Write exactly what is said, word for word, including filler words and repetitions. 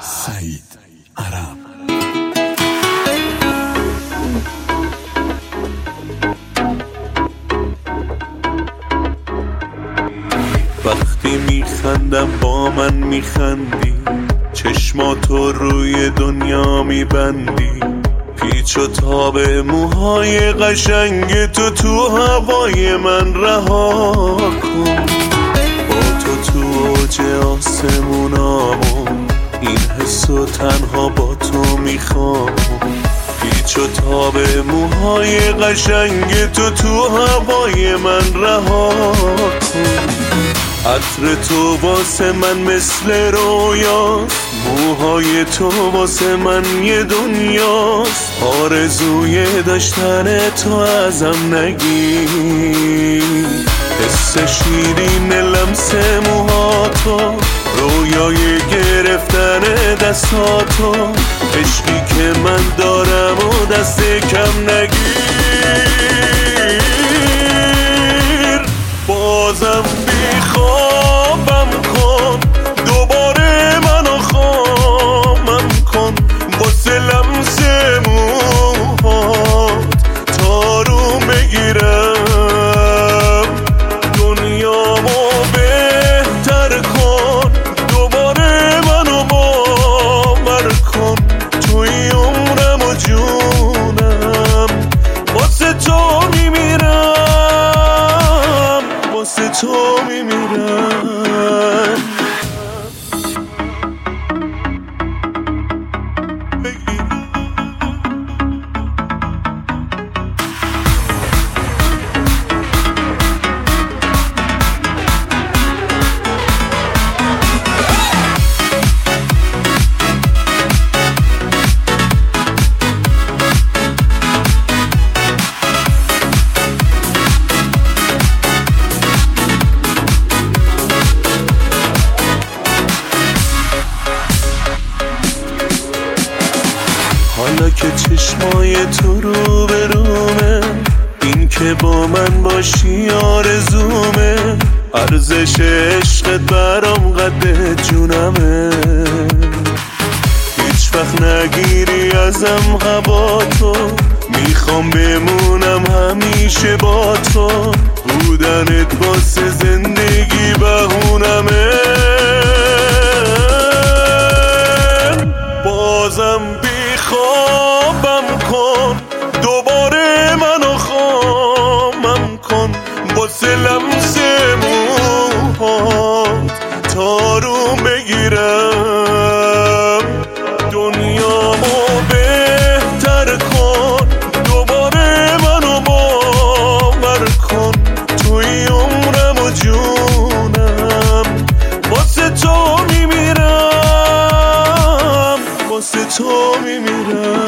سعید عرب. وقتی میخندم با من میخندی، چشماتو روی دنیا میبندی، پیچ و تاب موهای قشنگ تو تو هوای من رها کن. با تو تو اوج آسمونامو، این حسو تنها با تو میخوام. پیچ و تاب موهای قشنگ تو تو هوای من رها کن. عطر تو واسه من مثل رویاست، موهای تو واسه من یه دنیاست. آرزوی داشتن تو ازم نگیر، حس شیرین لمس موهاتو، رویای گرفتن دستاتو، عشقی که من دارم و دست کم نگیر. بازم بیخوابم کن، دوباره منو خامم کن، واسه لمس موهات تارو بگیرم. دنیامو بهتر کن، دوباره منو باور کن. توی عمرم و جونم، واسه تو میمیرم، واسه تو میمیرم. حالا که چشمای تو رو به رومه، این که با من باشی آرزومه. ارزش عشقت برام قد جونمه، هیچ وقت نگیری ازم هوا تو. میخوام بمونم همیشه با تو، بودنت واسه زندگی بهونمه. بازم خوابم کن، دوباره منو خامم کن، واسه لمس موهات تارو بگیرم. دنیامو بهتر کن، دوباره منو باور کن. توی عمرم و جونم، واسه تو میمیرم، واسه تو میمیرم.